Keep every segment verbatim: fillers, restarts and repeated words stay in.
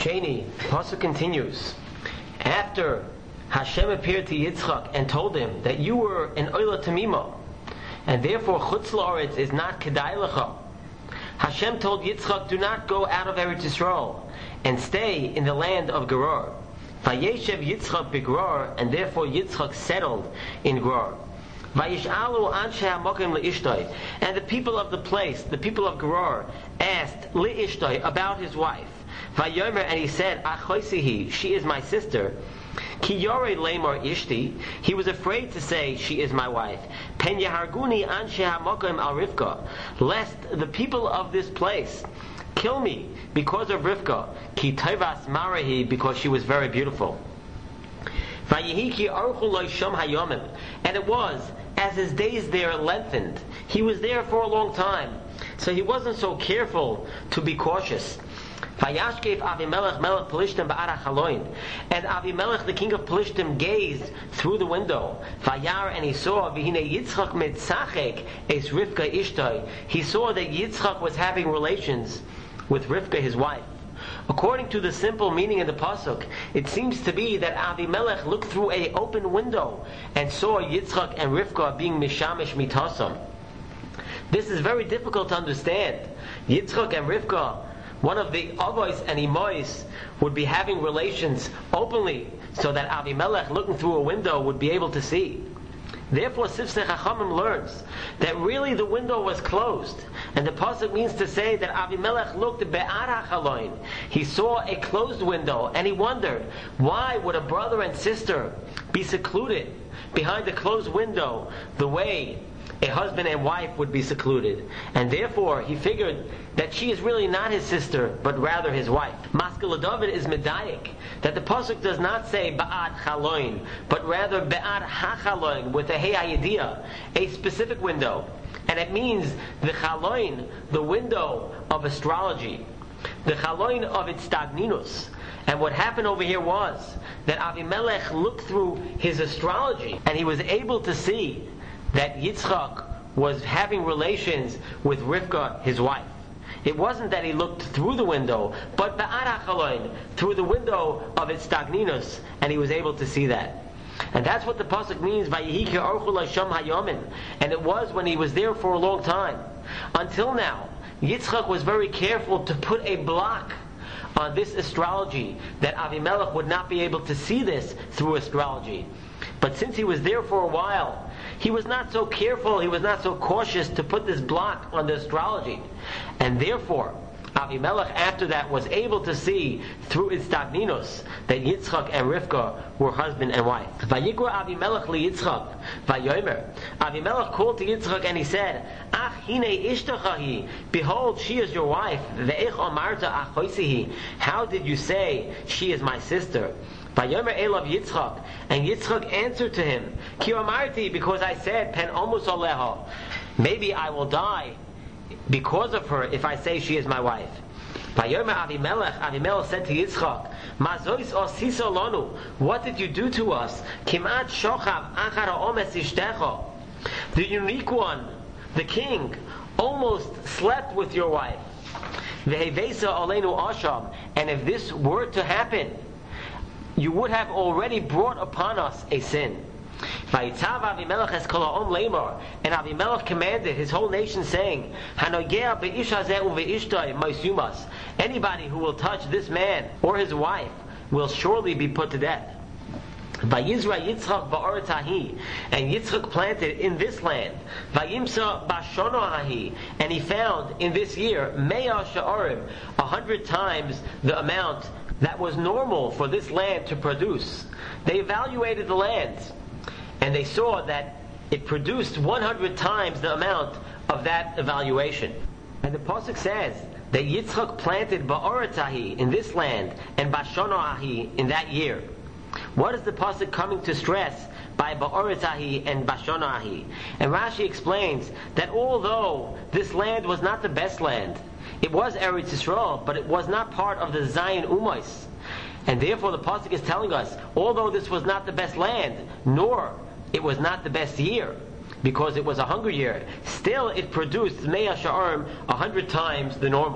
Sheni, Pasuk continues. After Hashem appeared to Yitzchak and told him that you were an Oila Tamima, and therefore Chutz La'aretz is not Kedai Lecha, Hashem told Yitzchak, do not go out of Eretz Yisrael and stay in the land of Gerar. Vayeshev Yitzchak beGerar, and therefore Yitzchak settled in Gerar. Vayish'alu anshe hamokim le'ishtoi, and the people of the place, the people of Gerar, asked le'ishtoi about his wife. Vayomer, and he said, Achoisihi, she is my sister. Ki yorei lemor ishti, he was afraid to say, she is my wife. Pen yaharguni anshe hamokim al Rivka, lest the people of this place kill me because of Rivka. Ki tovas marahi, because she was very beautiful. Vayihi ki aruchu lo shom hayomim, and it was as his days there lengthened. He was there for a long time, so he wasn't so careful to be cautious. Vayashkev Avimelech Melech Pelishtim ba'arach haloin, and Avimelech the king of Pelishtim gazed through the window. Vayar, and he saw v'hine Yitzchak mitzachek es Rivka ishtoi. He saw that Yitzchak was having relations with Rivka, his wife. According to the simple meaning in the pasuk, it seems to be that Avimelech looked through a open window and saw Yitzchak and Rivka being mishamish mitasam. This is very difficult to understand. Yitzchak and Rivka, one of the avos and imois, would be having relations openly, so that Avimelech, looking through a window, would be able to see. Therefore, Sifsei Chachamim learns that really the window was closed, and the pasuk means to say that Avimelech looked be'arach haloin. He saw a closed window, and he wondered, why would a brother and sister be secluded behind a closed window the way a husband and wife would be secluded? And therefore he figured that she is really not his sister, but rather his wife. Maskil David is medayik, that the pasuk does not say ba'at chaloin, but rather ba'at hachaloin, with a hey idea, a specific window. And it means the chaloin, the window of astrology, the chaloin of its stagninus. And what happened over here was that Avimelech looked through his astrology, and he was able to see that Yitzchak was having relations with Rivka, his wife. It wasn't that he looked through the window, but ba'arachaloin, through the window of its stagninus, and he was able to see that. And that's what the pasuk means, Vayihi ki aruchu lo shom hayomin. And it was when he was there for a long time. Until now, Yitzchak was very careful to put a block on this astrology, that Avimelech would not be able to see this through astrology. But since he was there for a while, he was not so careful, he was not so cautious to put this block on the astrology. And therefore, Avimelech after that was able to see through its stagninus that Yitzchak and Rivka were husband and wife. Vayikra Avimelech li Yitzchak, Vayomer. Avimelech called to Yitzchak and he said, Ach hine ishtachahi, behold, she is your wife. Ve'ech amarta achoisihi, how did you say she is my sister? Vayomer elav Yitzchak, and Yitzchak answered to him, Ki amarti, because I said, Pen omus aleha, maybe I will die because of her if I say she is my wife. Vayomer Avimelech, Avimelech said to Yitzchak, Mazois osiso lonu, what did you do to us? Kimat shochav achar omes ishtecha, the unique one, the king, almost slept with your wife. Vehevesa olenu asham, and if this were to happen, you would have already brought upon us a sin. Vayitzav Avimelech es kol ha'om leimor, and Avimelech commanded his whole nation, saying, Hanogea be'ish hazeh uve'ishtoi moisumas, anybody who will touch this man or his wife will surely be put to death. Vayizra Yitzchak ba'oretz hahi, and Yitzchak planted in this land. Vayimsa bashono hahi, and he found in this year me'ah sha'orim, a hundred times the amount that was normal for this land to produce. They evaluated the land, and they saw that it produced one hundred times the amount of that evaluation. And the pasuk says that Yitzchak planted ba'oretz hahi, in this land, and bashono hahi, in that year. What is the pasuk coming to stress by ba'oretz hahi and bashono hahi? And Rashi explains that although this land was not the best land, it was Eretz Yisrael, but it was not part of the Zion Umos. And therefore the pasuk is telling us, although this was not the best land, nor it was not the best year, because it was a hunger year, still it produced Me'ah Sha'arim a hundred times the normal.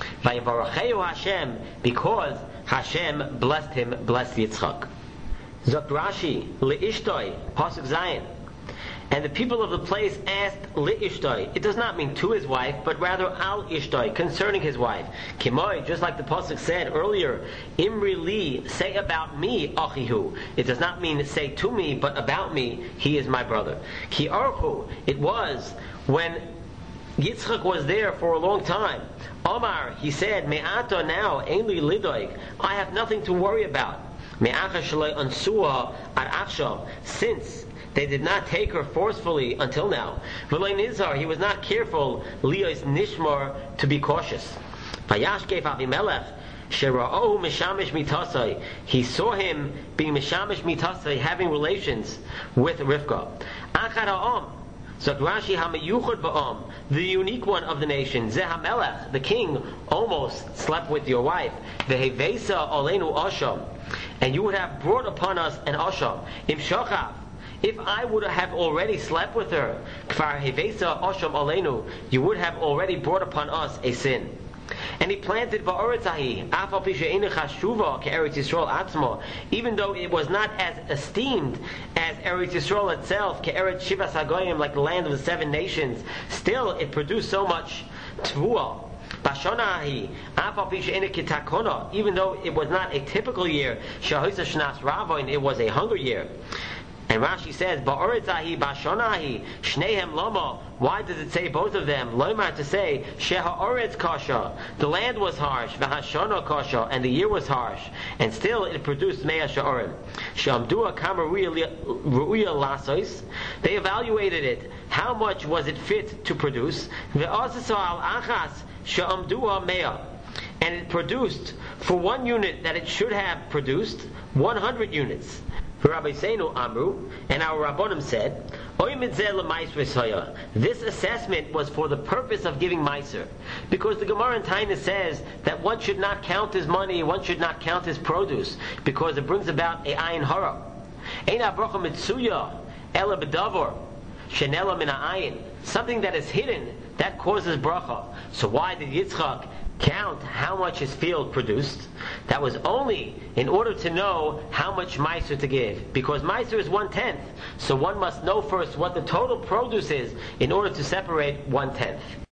Vayivaracheu Hashem, because Hashem blessed him, blessed Yitzchak. Zok Rashi, Le'ishtoi, Pasuk Zayin. And the people of the place asked Le'ishtoi. It does not mean to his wife, but rather Al Ishtoi, concerning his wife. Kimoi, just like the Pasuk said earlier, Imri Li, say about me, Achihu. It does not mean say to me, but about me, he is my brother. Ki Archu, it was when Yitzchak was there for a long time. Omar, he said, Me'ato now, Einli Lidoig, I have nothing to worry about. Me'acha Shalei Ansua Ad Achshav, since they did not take her forcefully until now. V'lei Nizar, he was not careful, Liyos Nishmar, to be cautious. Vayashkef Avimelech, Shera'ohu Mishamish Mitasai, he saw him being Mishamish Mitasai, having relations with Rivka. Achad Ha'am, Zok Rashi HaMeyuchad Ba'am, the unique one of the nation, Zeh HaMelech, the king, almost slept with your wife. Vehevesa Olenu Asham, and you would have brought upon us an Asham. Im Shochav, if I would have already slept with her, Kfar Hevesa Asham Olenu, you would have already brought upon us a sin. And he planted Va'oretzahi, Afal Pisha Chashuva Ke'eretz Yisrael Atzmo, even though it was not as esteemed as Eretz Yisrael itself, Ke'eretz Shivas Hagoyim, like the land of the seven nations, still it produced so much Tvua. Bashonahi, Afal Pisha Kitakona, even though it was not a typical year, Shahoisa Shnas Ravoin, it was a hunger year. And Rashi says, Ba'oretzahi, Bashonahi, Shnehem Lama. Why does it say both of them? Lomar, to say, Sheha Oretz Kasha. The land was harsh, V'hashona Kasha, and the year was harsh. And still it produced Mea Sha'orim. Shamdua Kama Ru'ya Lasos. They evaluated it. How much was it fit to produce? Ve'asasa al Achas Sha'amdua Mea. And it produced, for one unit that it should have produced, one hundred units. Rabbi Seinu Amru, and our Rabbonim said, this assessment was for the purpose of giving Meiser. Because the Gemara in Taina says that one should not count his money, one should not count his produce, because it brings about a ayin hara. Eina bracha mitzuya, ela bedavor, shenela min ha'ayin. Something that is hidden, that causes bracha. So why did Yitzchak count how much his field produced? That was only in order to know how much Meiser to give. Because Meiser is one-tenth. So one must know first what the total produce is in order to separate one-tenth.